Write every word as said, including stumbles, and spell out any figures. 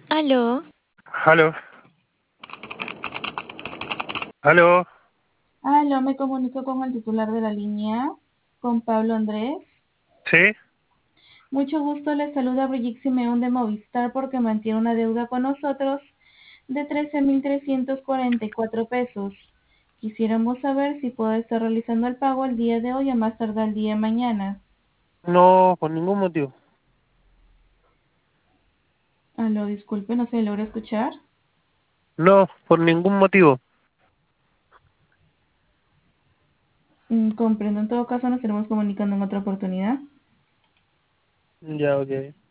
Aló, Aló, aló, Aló, me comunico con el titular de la línea, con Pablo Andrés. ¿sí? Mucho gusto, le saluda Brigitte Simeón de Movistar porque mantiene una deuda con nosotros de trece mil trescientos cuarenta y cuatro pesos. Quisiéramos saber si puede estar realizando el pago el día de hoy a más tardar el día de mañana. No, por ningún motivo. Aló, disculpe, no se logra escuchar. No, por ningún motivo. Mm, comprendo, en todo caso nos estaremos comunicando en otra oportunidad. Ya, ok.